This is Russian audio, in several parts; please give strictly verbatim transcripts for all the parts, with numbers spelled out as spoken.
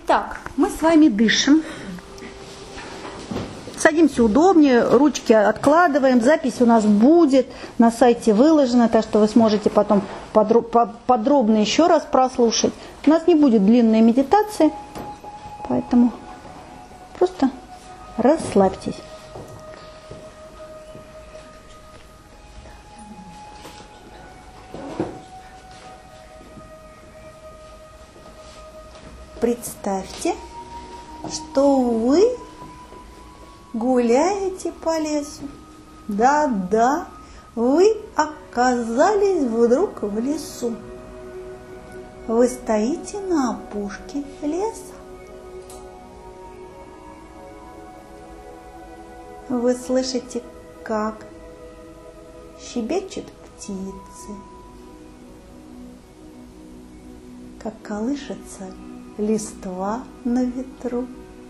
Итак, мы с вами дышим. Садимся удобнее, ручки откладываем. Запись у нас будет на сайте выложена, так что вы сможете потом подробно еще раз прослушать. У нас не будет длинной медитации, поэтому просто расслабьтесь. Представьте, что вы гуляете по лесу. Да-да, вы оказались вдруг в лесу. Вы стоите на опушке леса. Вы слышите, как щебечут птицы, как колышется листва на ветру.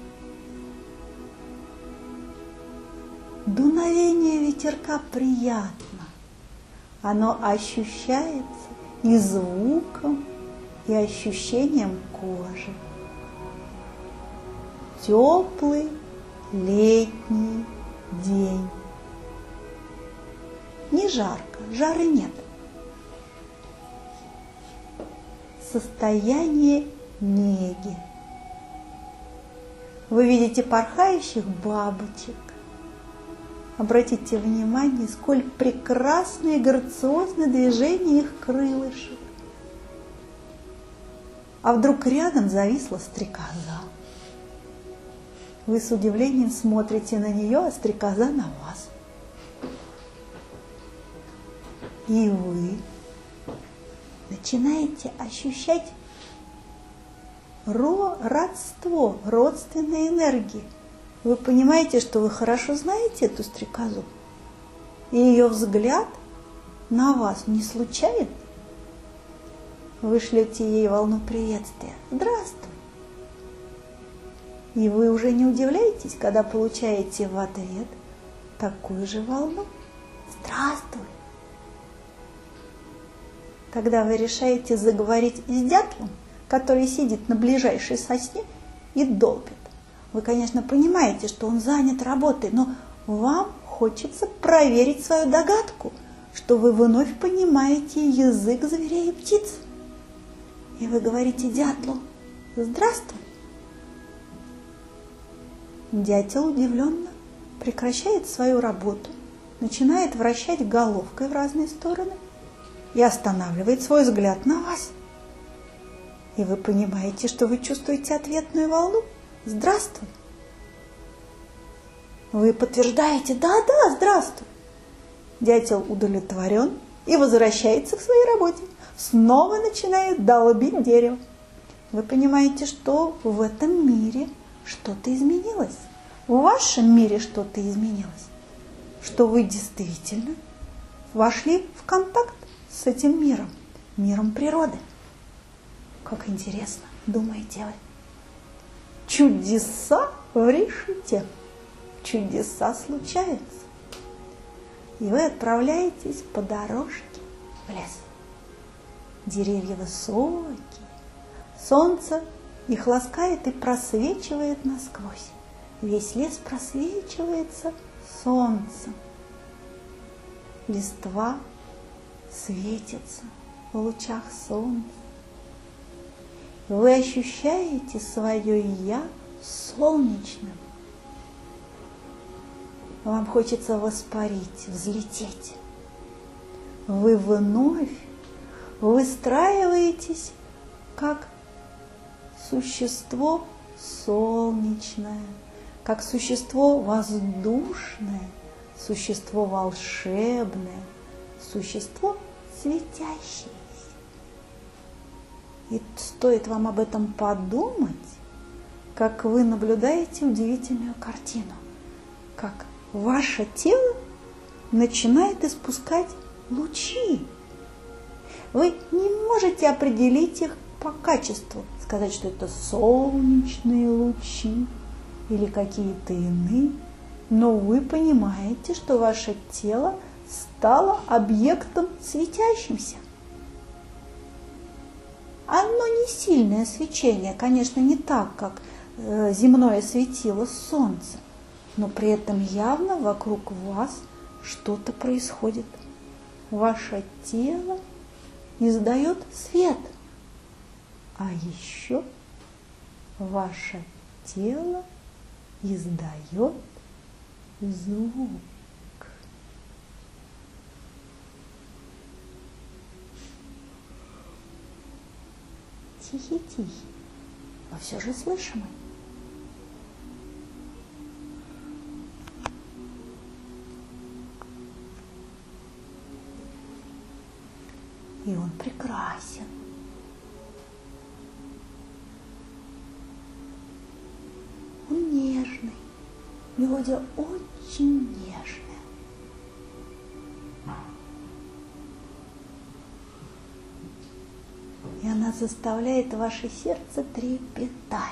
Дуновение ветерка приятно. Оно ощущается и звуком, и ощущением кожи. Теплый летний день. Не жарко, жары нет. Состояние неги. Вы видите порхающих бабочек. Обратите внимание, сколь прекрасны и грациозны движения их крылышек. А вдруг рядом зависла стрекоза. Вы с удивлением смотрите на нее, а стрекоза на вас. И вы начинаете ощущать родство, родственной энергии. Вы понимаете, что вы хорошо знаете эту стрекозу, и ее взгляд на вас не случайен. Вы шлете ей волну приветствия. Здравствуй. И вы уже не удивляетесь, когда получаете в ответ такую же волну. Здравствуй. Тогда вы решаете заговорить с дятлом, который сидит на ближайшей сосне и долбит. Вы, конечно, понимаете, что он занят работой, но вам хочется проверить свою догадку, что вы вновь понимаете язык зверей и птиц. И вы говорите дятлу: «Здравствуй». Дятел удивленно прекращает свою работу, начинает вращать головкой в разные стороны и останавливает свой взгляд на вас. И вы понимаете, что вы чувствуете ответную волну. Здравствуй. Вы подтверждаете: да-да, здравствуй. Дятел удовлетворен и возвращается к своей работе. Снова начинает долбить дерево. Вы понимаете, что в этом мире что-то изменилось. В вашем мире что-то изменилось. Что вы действительно вошли в контакт с этим миром, миром природы. Как интересно, думаете вы. Чудеса решите. Чудеса случаются. И вы отправляетесь по дорожке в лес. Деревья высокие. Солнце их ласкает и просвечивает насквозь. Весь лес просвечивается солнцем. Листва светится в лучах солнца. Вы ощущаете свое «я» солнечным. Вам хочется воспарить, взлететь. Вы вновь выстраиваетесь как существо солнечное, как существо воздушное, существо волшебное, существо светящееся. И стоит вам об этом подумать, как вы наблюдаете удивительную картину, как ваше тело начинает испускать лучи. Вы не можете определить их по качеству, сказать, что это солнечные лучи или какие-то иные, но вы понимаете, что ваше тело стало объектом светящимся. Оно не сильное свечение, конечно, не так, как э, земное светило солнца, но при этом явно вокруг вас что-то происходит. Ваше тело издает свет, а еще ваше тело издает звук. Тихий-тихий, но все же слышимый. И он прекрасен. Он нежный. Мелодия очень нежная. И она заставляет ваше сердце трепетать.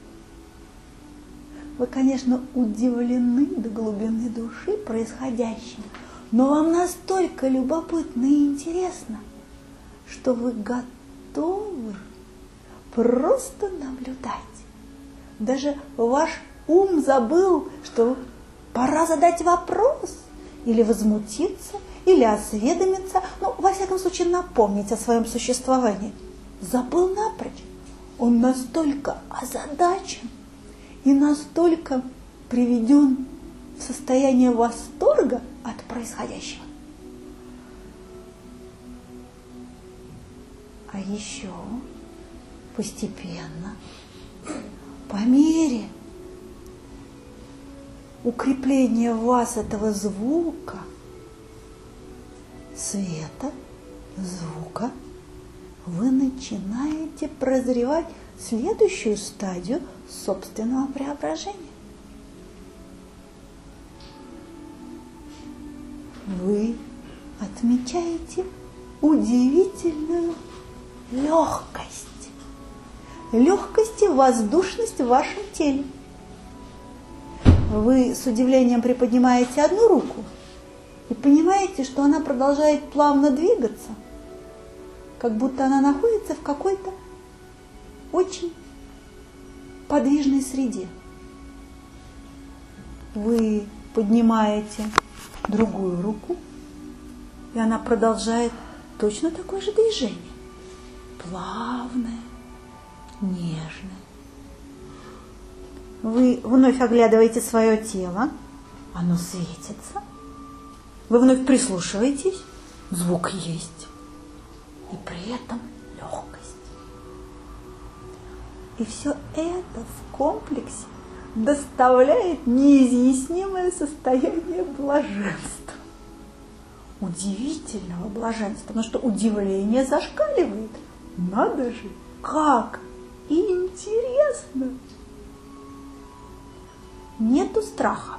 Вы, конечно, удивлены до глубины души происходящим, но вам настолько любопытно и интересно, что вы готовы просто наблюдать. Даже ваш ум забыл, что пора задать вопрос, или возмутиться, или осведомиться, ну, во всяком случае, напомнить о своем существовании. Забыл напрочь. Он настолько озадачен и настолько приведен в состояние восторга от происходящего. А еще постепенно, по мере укрепления в вас этого звука, света, звука, вы начинаете прозревать следующую стадию собственного преображения. Вы отмечаете удивительную легкость. Легкость и воздушность в вашем теле. Вы с удивлением приподнимаете одну руку и понимаете, что она продолжает плавно двигаться, как будто она находится в какой-то очень подвижной среде. Вы поднимаете другую руку, и она продолжает точно такое же движение. Плавное, нежное. Вы вновь оглядываете свое тело, оно светится. Вы вновь прислушиваетесь, звук есть, и при этом легкость. И все это в комплексе доставляет неизъяснимое состояние блаженства. Удивительного блаженства, потому что удивление зашкаливает. Надо же, как интересно! Нету страха,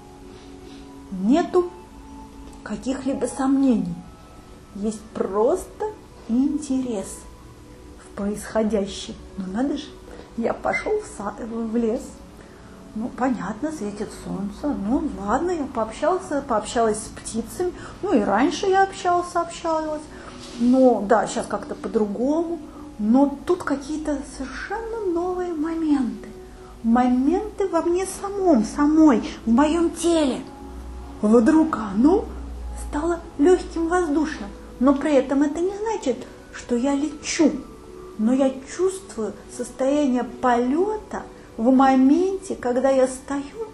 нету каких-либо сомнений. Есть просто интерес в происходящем. Ну надо же, я пошел в, сад, в лес. Ну, понятно, светит солнце. Ну, ладно, я пообщался, пообщалась с птицами. Ну, и раньше я общалась, общалась. Но, да, сейчас как-то по-другому. Но тут какие-то совершенно новые моменты. Моменты во мне самом, самой, в моем теле. Вдруг оно стало легким, воздушным. Но при этом это не значит, что я лечу. Но я чувствую состояние полета в моменте, когда я стою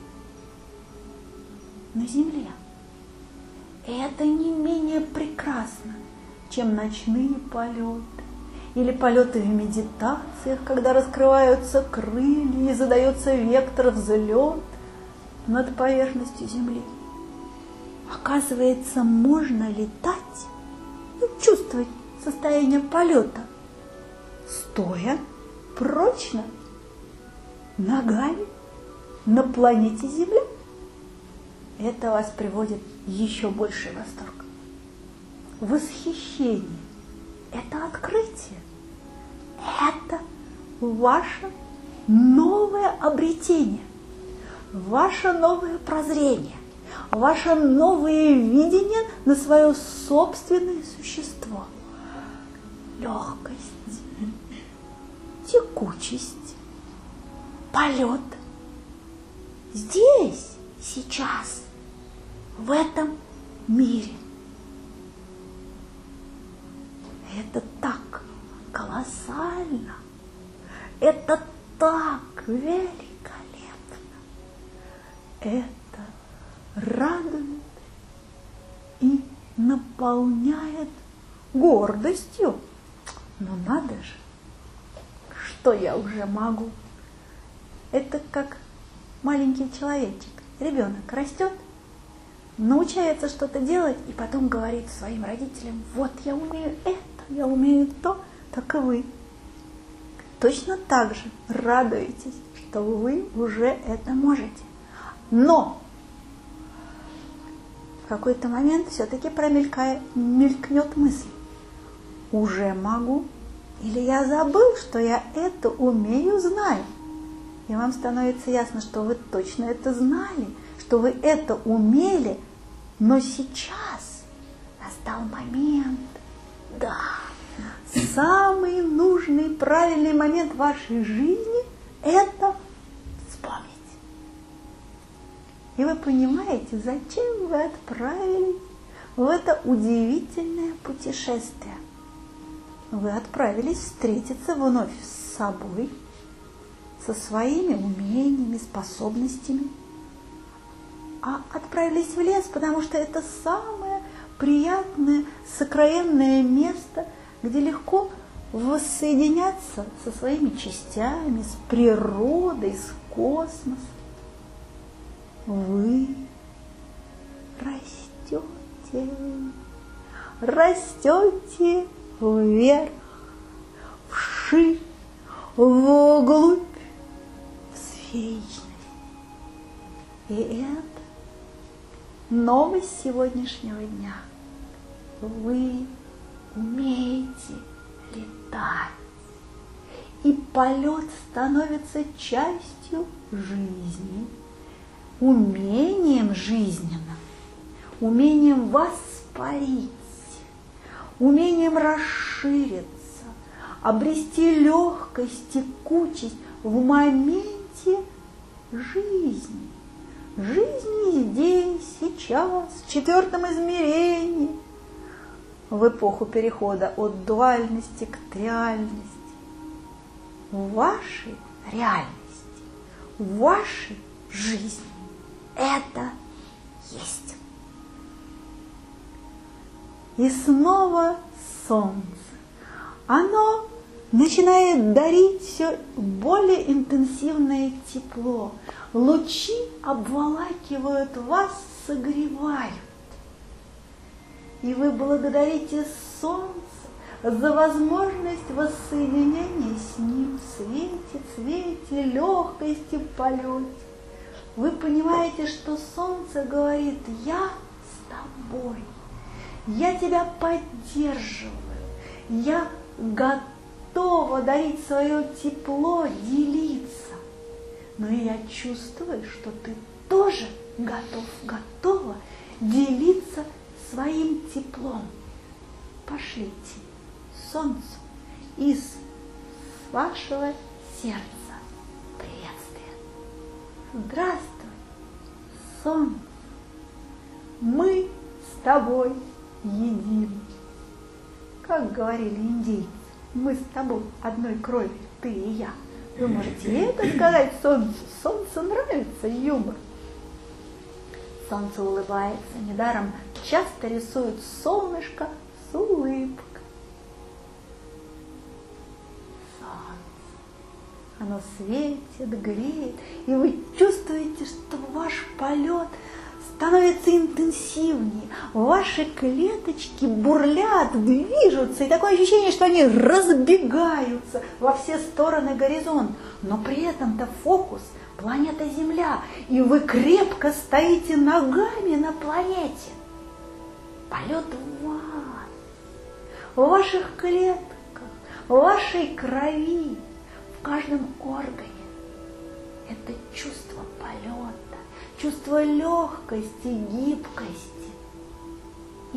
на земле. И это не менее прекрасно, чем ночные полеты. Или полеты в медитациях, когда раскрываются крылья и задается вектор взлет над поверхностью земли. Оказывается, можно летать и чувствовать состояние полета, стоя прочно ногами на планете Земля. Это вас приводит в еще больший восторг. Восхищение. Это открытие. Это ваше новое обретение, ваше новое прозрение, ваше новое видение на свое собственное существо. Легкость, текучесть, полет. Здесь, сейчас, в этом мире. Это так колоссально, это так великолепно, это радует и наполняет гордостью. Но надо же, что я уже могу. Это как маленький человечек, ребенок растет, научается что-то делать и потом говорит своим родителям: вот я умею это, я умею то, так и вы. Точно так же радуетесь, что вы уже это можете. Но в какой-то момент все-таки промелькает, мелькнет мысль: уже могу? Или я забыл, что я это умею, знаю? И вам становится ясно, что вы точно это знали, что вы это умели, но сейчас настал момент, да, самый нужный, правильный момент в вашей жизни – это вспомнить. И вы понимаете, зачем вы отправились в это удивительное путешествие. Вы отправились встретиться вновь с собой, со своими умениями, способностями, а отправились в лес, потому что это самое приятное, сокровенное место, где легко воссоединяться со своими частями, с природой, с космосом. Вы растете, растете вверх, вширь, вглубь, в вечность. И это новость сегодняшнего дня. Вы умеете летать, и полет становится частью жизни, умением жизненным, умением воспарить, умением расшириться, обрести легкость, текучесть в моменте жизни. Жизни здесь, сейчас, в четвертом измерении, в эпоху перехода от дуальности к триальности. В вашей реальности, в вашей жизни это есть. И снова солнце. Оно начинает дарить все более интенсивное тепло. Лучи обволакивают вас, согревают. И вы благодарите солнце за возможность воссоединения с ним в свете, цвете, легкости, полете. Вы понимаете, что солнце говорит: я с тобой, я тебя поддерживаю, я готова дарить свое тепло, делиться. Но я чувствую, что ты тоже готов, готова делиться своим теплом. Пошлите солнцу из вашего сердца приветствие. Здравствуй, солнце. Мы с тобой едины. Как говорили индейцы, мы с тобой одной крови, ты и я. Вы можете это сказать солнцу. Солнцу нравится юмор. Солнце улыбается. Недаром часто рисуют солнышко с улыбкой. Солнце. Оно светит, греет, и вы чувствуете, что ваш полет становится интенсивнее. Ваши клеточки бурлят, движутся, и такое ощущение, что они разбегаются во все стороны горизонта. Но при этом-то фокус – планета Земля, и вы крепко стоите ногами на планете. Полет в вас, в ваших клетках, в вашей крови, в каждом органе. Это чувство полета, чувство легкости, гибкости и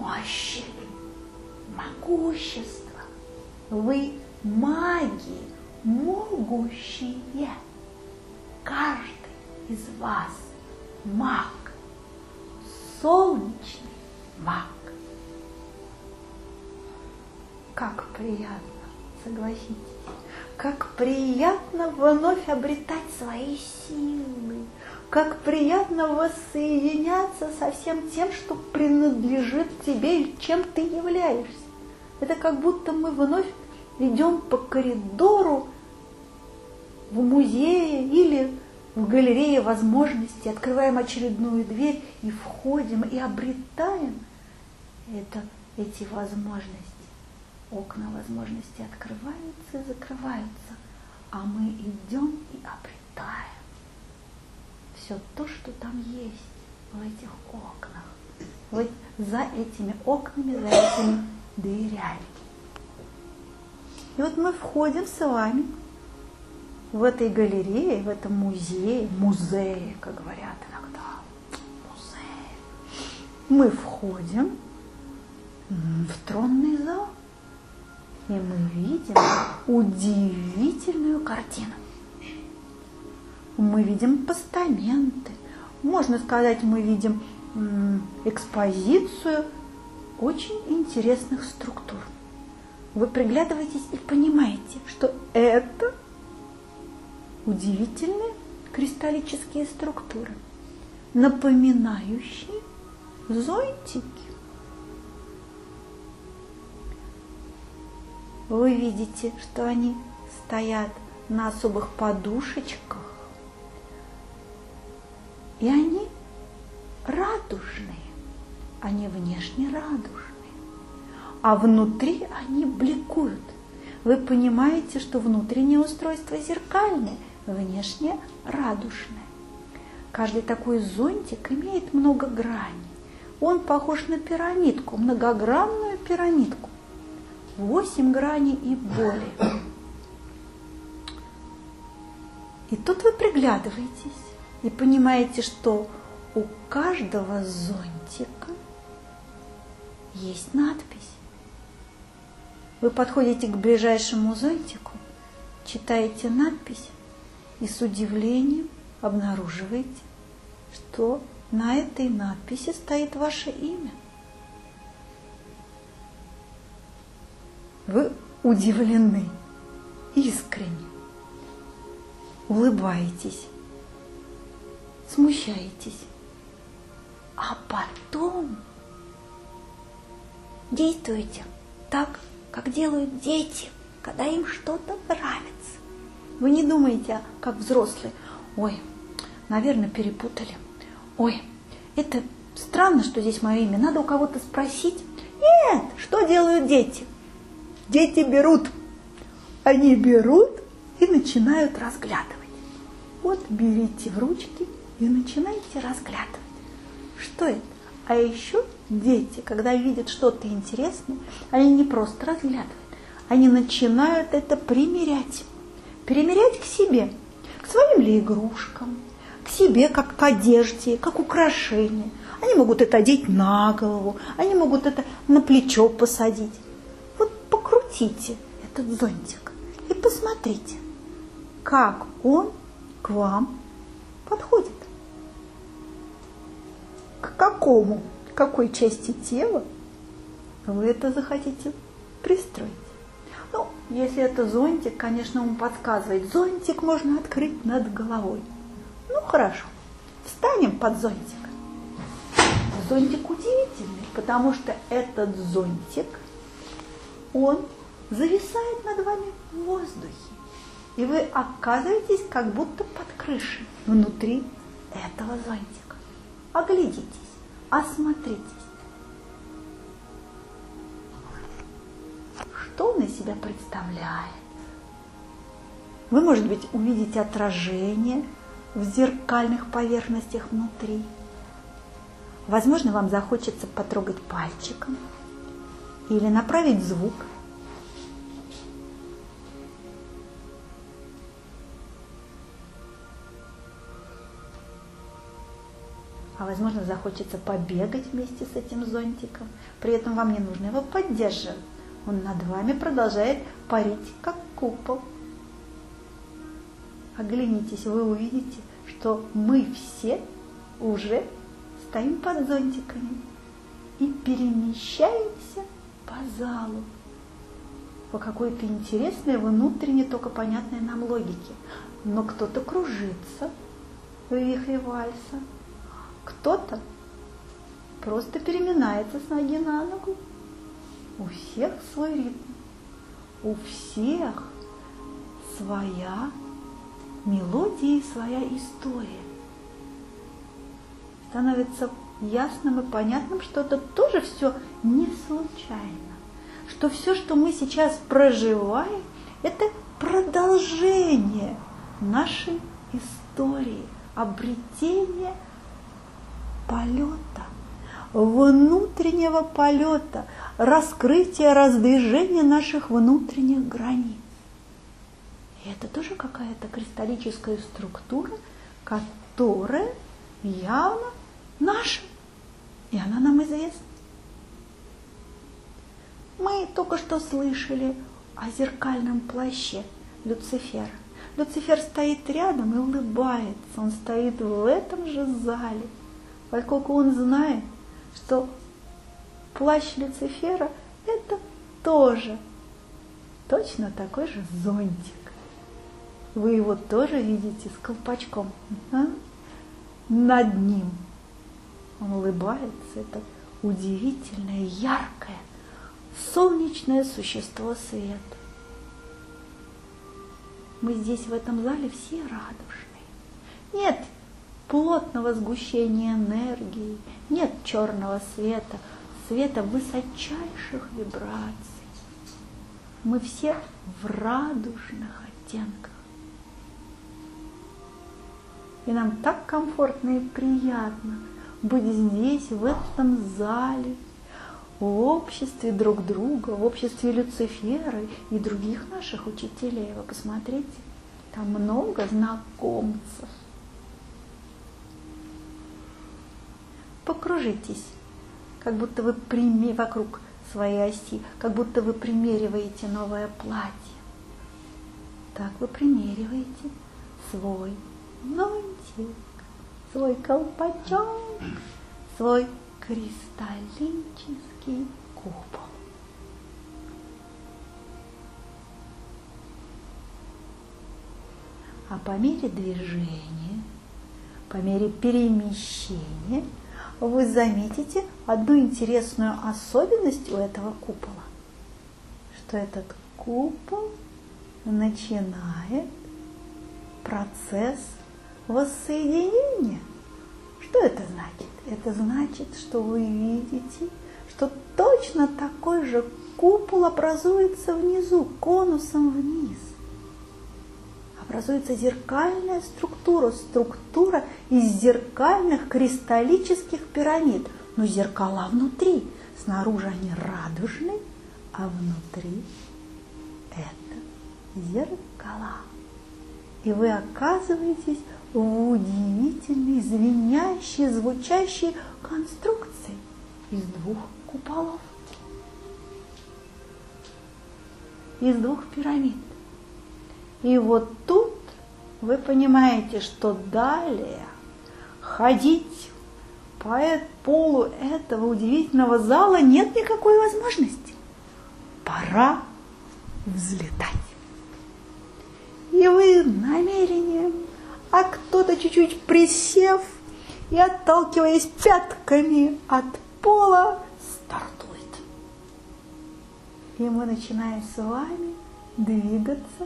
мощи, могущества. Вы маги, могущие. Каждый из вас маг, солнечный маг. Как приятно, согласитесь, как приятно вновь обретать свои силы, как приятно воссоединяться со всем тем, что принадлежит тебе и чем ты являешься. Это как будто мы вновь идем по коридору в музее или в галерее возможностей, открываем очередную дверь и входим, и обретаем это, эти возможности. Окна возможностей открываются и закрываются, а мы идем и обретаем все то, что там есть в этих окнах, вот за этими окнами, за этими дверями. И вот мы входим с вами в этой галерее, в этом музее, музее, как говорят иногда, музей. Мы входим в тронный зал, и мы видим удивительную картину. Мы видим постаменты, можно сказать, мы видим экспозицию очень интересных структур. Вы приглядываетесь и понимаете, что это удивительные кристаллические структуры, напоминающие зонтики. Вы видите, что они стоят на особых подушечках, и они радужные, они внешне радужные, а внутри они бликуют. Вы понимаете, что внутреннее устройство зеркальное, внешне радужное. Каждый такой зонтик имеет много граней. Он похож на пирамидку, многогранную пирамидку. Восемь граней и более. И тут вы приглядываетесь и понимаете, что у каждого зонтика есть надпись. Вы подходите к ближайшему зонтику, читаете надпись и с удивлением обнаруживаете, что на этой надписи стоит ваше имя. Вы удивлены, искренне, улыбаетесь, смущаетесь, а потом действуете так, как делают дети, когда им что-то нравится. Вы не думаете, как взрослые: ой, наверное, перепутали. Ой, это странно, что здесь мое имя, надо у кого-то спросить. Нет, что делают дети? Дети берут, они берут и начинают разглядывать. Вот берите в ручки и начинайте разглядывать. Что это? А еще дети, когда видят что-то интересное, они не просто разглядывают, они начинают это примерять. Примерять к себе, к своим ли игрушкам, к себе как к одежде, как украшение. Они могут это одеть на голову, они могут это на плечо посадить. Вот покрутите этот зонтик и посмотрите, как он к вам подходит. К какому, к какой части тела вы это захотите пристроить. Ну, если это зонтик, конечно, он подсказывает. Зонтик можно открыть над головой. Ну, хорошо, встанем под зонтик. Зонтик удивительный, потому что этот зонтик, он зависает над вами в воздухе. И вы оказываетесь как будто под крышей внутри этого зонтика. Оглядитесь, осмотритесь. Что он из себя представляет? Вы, может быть, увидите отражение в зеркальных поверхностях внутри. Возможно, вам захочется потрогать пальчиком или направить звук. А возможно, захочется побегать вместе с этим зонтиком. При этом вам не нужно его поддерживать. Он над вами продолжает парить, как купол. оглянитесь, вы увидите, что мы все уже стоим под зонтиками и перемещаемся по залу по какой-то интересной, внутренней, только понятной нам логике. Но кто-то кружится в вихре вальса, кто-то просто переминается с ноги на ногу. У всех свой ритм, у всех своя мелодия и своя история. Становится ясным и понятным, что это тоже все не случайно, что все, что мы сейчас проживаем, это продолжение нашей истории, обретение полета, внутреннего полета, раскрытия, раздвижения наших внутренних границ. И это тоже какая-то кристаллическая структура, которая явно наша, и она нам известна. Мы только что слышали о зеркальном плаще Люцифера. Люцифер стоит рядом и улыбается, он стоит в этом же зале, поскольку он знает, что плащ Люцифера – это тоже точно такой же зонтик. Вы его тоже видите с колпачком, а? Над ним. Он улыбается, это удивительное, яркое, солнечное существо света. Мы здесь в этом зале все радужные. Нет плотного сгущения энергии, нет черного света, света высочайших вибраций. Мы все в радужных оттенках. И нам так комфортно и приятно быть здесь, в этом зале, в обществе друг друга, в обществе Люцифера и других наших учителей. Вы посмотрите, там много знакомцев. Покружитесь, как будто вы пример... вокруг своей оси, как будто вы примериваете новое платье. Так вы примериваете свой зонтик, свой колпачок, свой кристаллический купол. А по мере движения, по мере перемещения вы заметите одну интересную особенность у этого купола, что этот купол начинает процесс воссоединения. Что это значит? Это значит, что вы видите, что точно такой же купол образуется внизу, конусом вниз. Образуется зеркальная структура, структура из зеркальных кристаллических пирамид. Но зеркала внутри, снаружи они радужные, а внутри это зеркала. И вы оказываетесь в удивительной, звенящей, звучащей конструкции из двух куполов, из двух пирамид. И вот тут вы понимаете, что далее ходить по полу этого удивительного зала нет никакой возможности. Пора взлетать. И вы намерением, а кто-то чуть-чуть присев и отталкиваясь пятками от пола, стартует. И мы начинаем с вами двигаться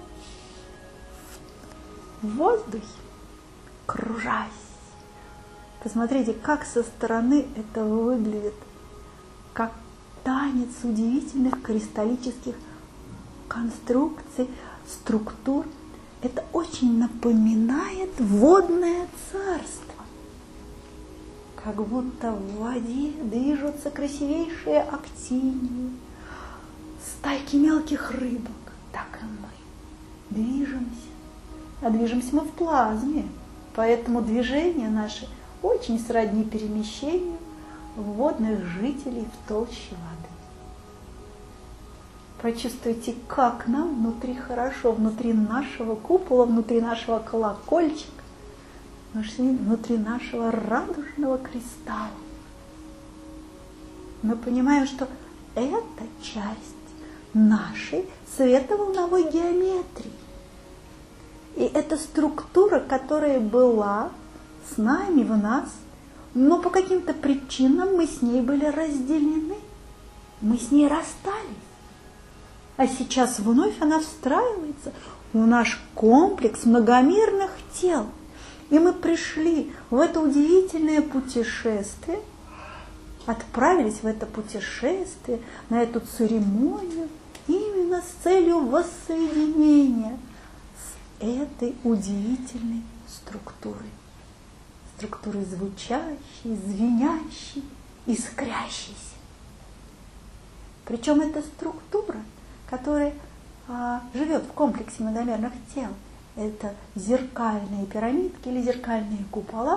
в воздухе, кружась. Посмотрите, как со стороны это выглядит, как танец удивительных кристаллических конструкций, структур. Это очень напоминает водное царство. Как будто в воде движутся красивейшие актинии, стайки мелких рыбок. Так и мы движемся. А движемся мы в плазме. Поэтому движения наши очень сродни перемещению водных жителей в толще воды. Прочувствуйте, как нам внутри хорошо, внутри нашего купола, внутри нашего колокольчика, внутри нашего радужного кристалла. Мы понимаем, что это часть нашей световолновой геометрии. И это структура, которая была с нами, в нас, но по каким-то причинам мы с ней были разделены. Мы с ней расстались. А сейчас вновь она встраивается в наш комплекс многомерных тел. И мы пришли в это удивительное путешествие, отправились в это путешествие, на эту церемонию, именно с целью воссоединения с этой удивительной структурой. Структурой звучащей, звенящей, искрящейся. Причем эта структура, которая а, живет в комплексе многомерных тел, это зеркальные пирамидки или зеркальные купола,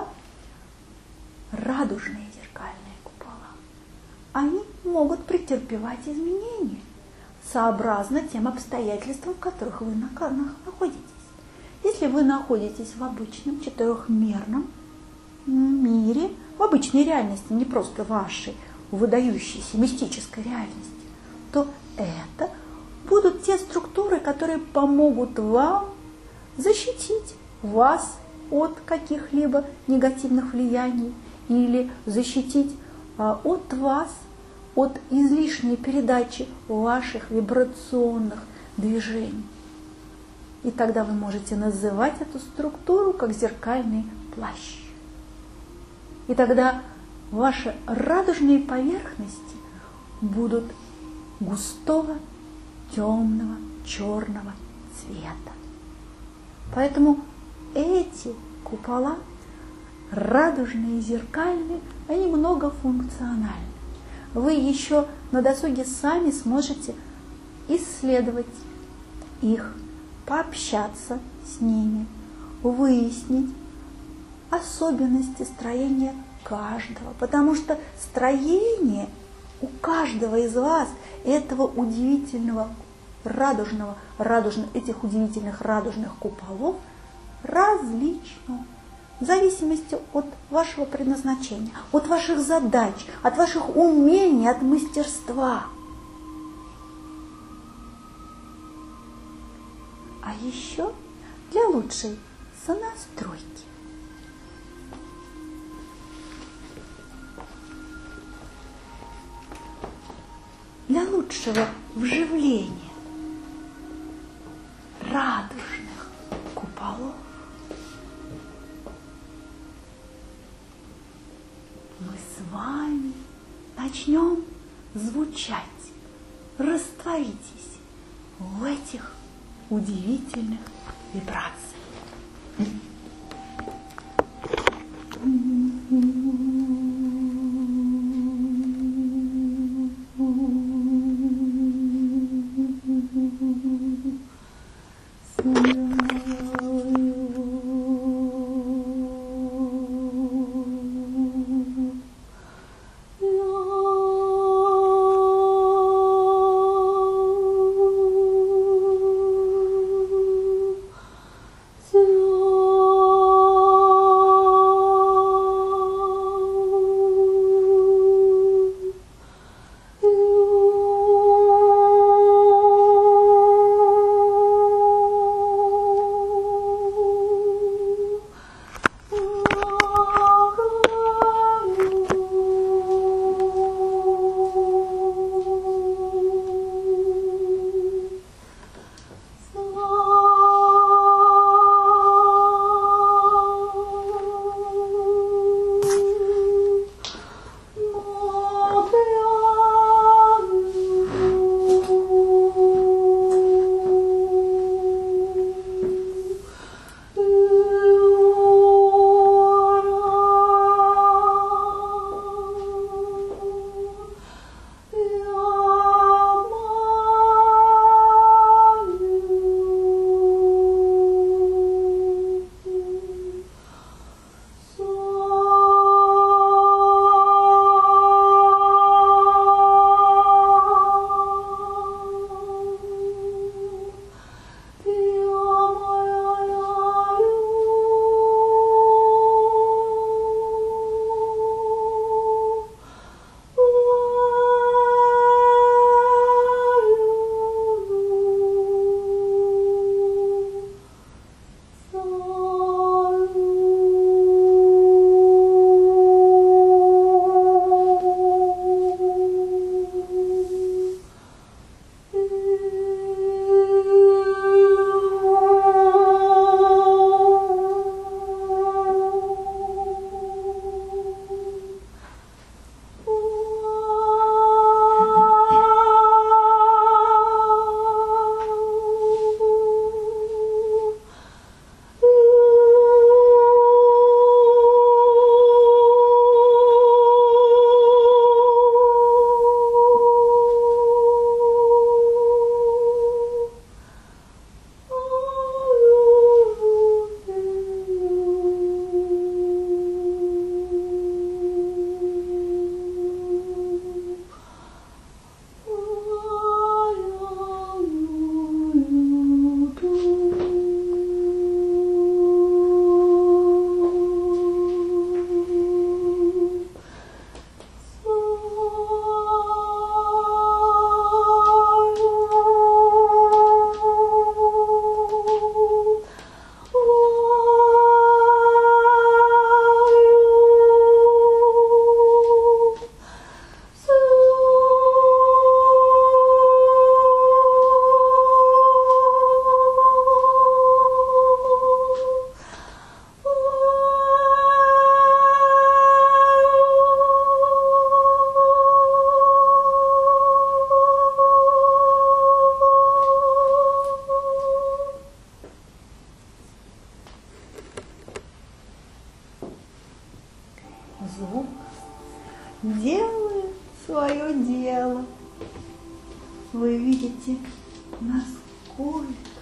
радужные зеркальные купола. Они могут претерпевать изменения сообразно тем обстоятельствам, в которых вы находитесь. Если вы находитесь в обычном четырехмерном мире, в обычной реальности, не просто вашей выдающейся мистической реальности, то это будут те структуры, которые помогут вам защитить вас от каких-либо негативных влияний или защитить а, от вас, от излишней передачи ваших вибрационных движений. И тогда вы можете называть эту структуру как зеркальный плащ. И тогда ваши радужные поверхности будут густого, темного, черного цвета. Поэтому эти купола, радужные и зеркальные, они многофункциональны. Вы еще на досуге сами сможете исследовать их, пообщаться с ними, выяснить особенности строения каждого. Потому что строение у каждого из вас этого удивительного радужного, радужно, этих удивительных радужных куполов различно, в зависимости от вашего предназначения, от ваших задач, от ваших умений, от мастерства. А еще для лучшей сонастройки для лучшего вживления радужных куполов мы с вами начнем звучать, растворитесь в этих удивительных вибрациях. So звук делает свое дело. Вы видите, насколько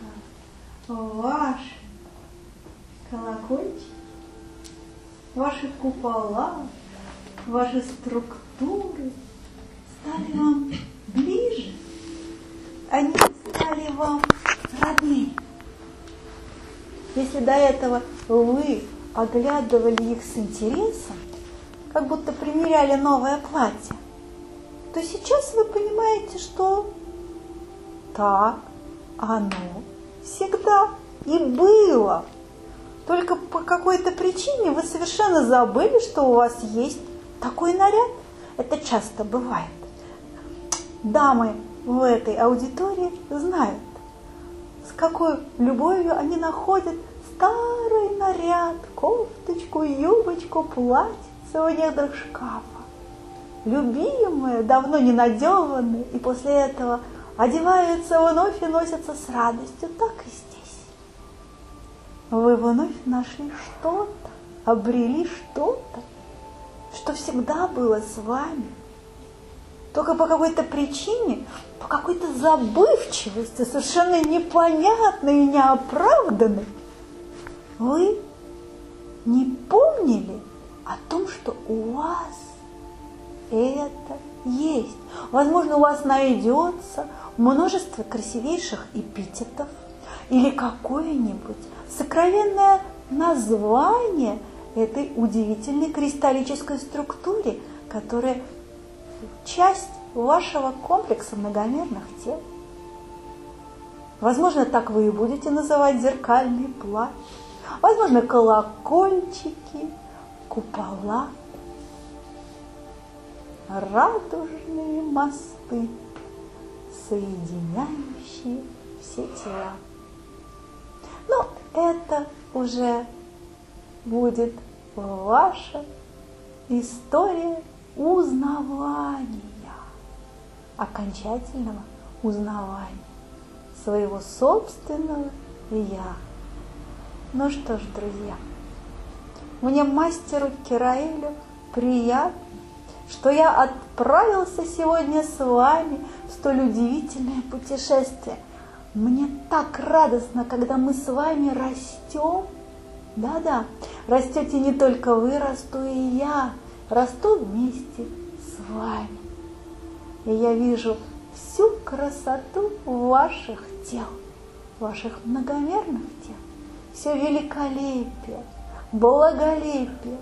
ваши колокольчики, ваши купола, ваши структуры стали вам ближе, они стали вам родными. Если до этого вы оглядывали их с интересом, как будто примеряли новое платье, то сейчас вы понимаете, что так оно всегда и было. Только по какой-то причине вы совершенно забыли, что у вас есть такой наряд. Это часто бывает. Дамы в этой аудитории знают, с какой любовью они находят старый наряд, кофточку, юбочку, платьице в недрах шкафа. Любимые, давно не надеванные, и после этого одеваются вновь и носятся с радостью. Так и здесь. Вы вновь нашли что-то, обрели что-то, что всегда было с вами. Только по какой-то причине, по какой-то забывчивости, совершенно непонятной и неоправданной, вы не помнили о том, что у вас это есть. Возможно, у вас найдется множество красивейших эпитетов или какое-нибудь сокровенное название этой удивительной кристаллической структуре, которая часть вашего комплекса многомерных тел. Возможно, так вы и будете называть зеркальный плащ. Возможно, колокольчики, купола, радужные мосты, соединяющие все тела. Но это уже будет ваша история узнавания, окончательного узнавания своего собственного «я». Ну что ж, друзья, мне, мастеру Кираэлю, приятно, что я отправился сегодня с вами в столь удивительное путешествие. Мне так радостно, когда мы с вами растем. Да-да, растете не только вы, расту и я, расту вместе с вами. И я вижу всю красоту ваших тел, ваших многомерных тел, все великолепие, благолепие,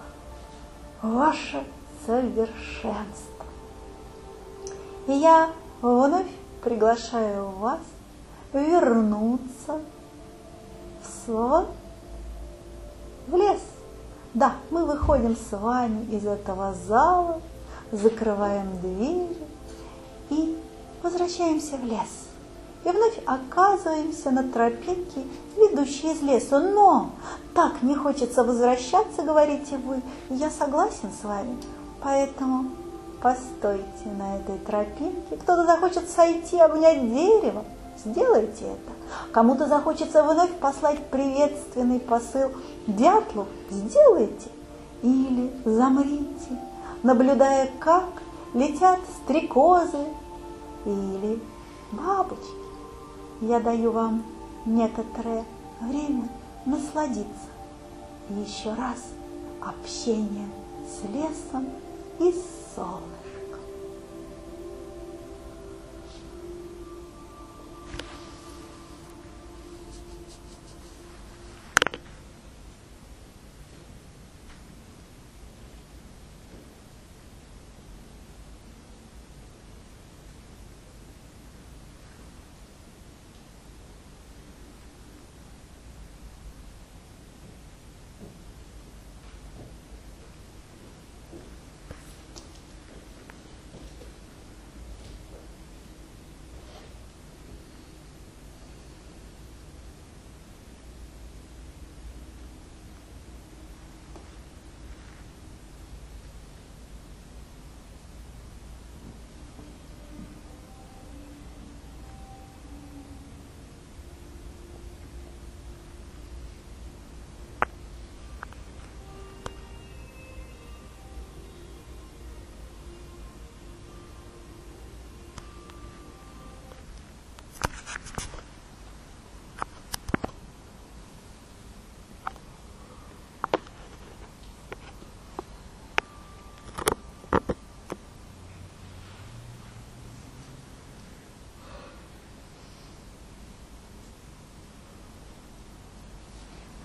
ваше совершенство. И я вновь приглашаю вас вернуться в, в лес. Да, мы выходим с вами из этого зала, закрываем двери и возвращаемся в лес. И вновь оказываемся на тропинке, ведущей из леса. Но так не хочется возвращаться, говорите вы. Я согласен с вами, поэтому постойте на этой тропинке. Кто-то захочет сойти, обнять дерево, сделайте это. Кому-то захочется вновь послать приветственный посыл дятлу, сделайте. Или замрите, наблюдая, как летят стрекозы или бабочки. Я даю вам некоторое время насладиться еще раз общением с лесом и с солнышком.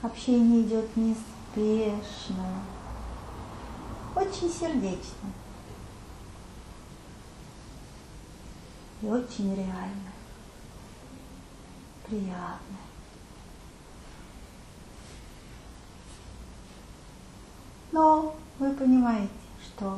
Общение идет неспешно, очень сердечно и очень реально, приятно. Но вы понимаете, что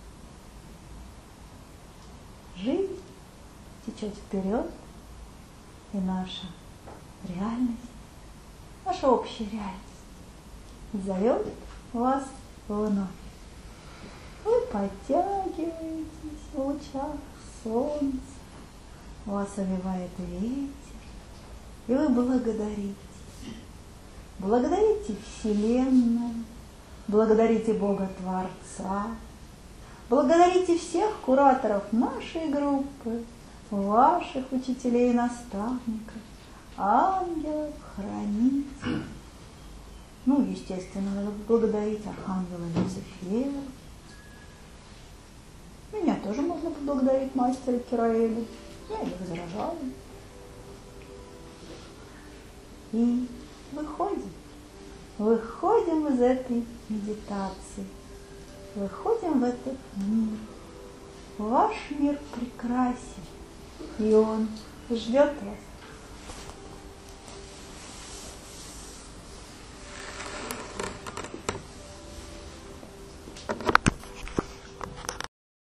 жизнь течет вперед, и наша реальность, наша общая реальность зовет вас вновь. Вы подтягиваетесь в лучах солнца, вас овевает ветер, и вы благодарите. Благодарите Вселенную, благодарите Бога Творца, благодарите всех кураторов нашей группы, ваших учителей и наставников, ангелов, хранителей. Ну, естественно, надо поблагодарить архангела Люцифера. Меня тоже можно поблагодарить мастера Кираэля. Я не возражаю. И выходим. Выходим из этой медитации. Выходим в этот мир. Ваш мир прекрасен. И он ждет вас.